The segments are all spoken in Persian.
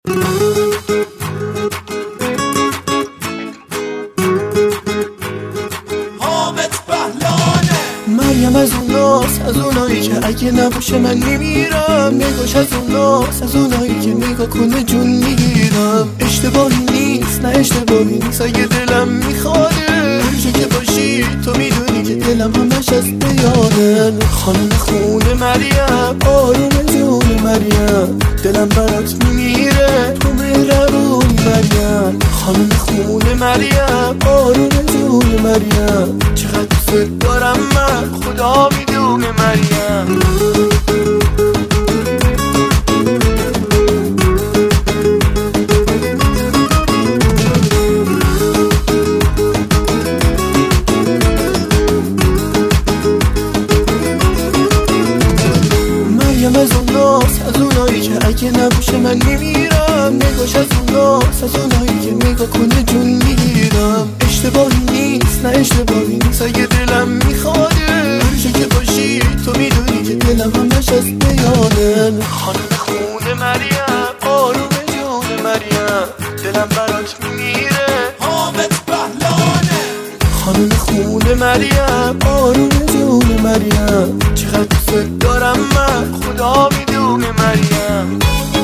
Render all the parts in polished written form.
مریم از اوناست، از اونایی که اگه نباشه من نمیرم. نگاش از اوناست، از اونایی که نگاه کنه جون میگیرم. اشتباهی نیست، نه اشتباهی نیست اگه دلم میخواده. هرچه که باشی تو میدونی که دلم همش از بیانه. خانم خونه مریم، آروم جون مریم، دلم برات میمیره تو مهربون مریم. خانم خونه مریم، آروم جون مریم، چقدر دوست دارم من خدا میدونه مریم. مریم از اوناست، از اونایی که اگه نباشه من نمیرم. نگاش از اوناست، از اونایی که نگاه کنه جون میگیرم. اشتباهی نیست، نه اشتباهی نیست اگه دلم میخواده. هرچه که باشی تو میدونی که دلم همش از بیانه. خانم خونه مریم، آروم جون مریم، دلم برات میمیره حامد بهلانه. خانم خونه مریم، آروم جون مریم، چقدر دوست دارم من خدا میدونه مریم.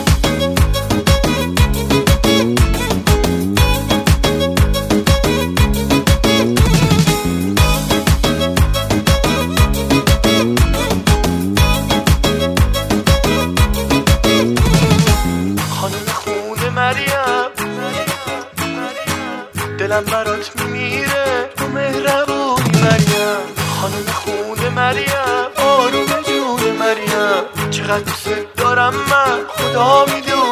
دلم برات میمیره تو مهربونی مریم. خانم خونه مریم، آروم جون مریم، چقدر دوست دارم من خدا میدونه.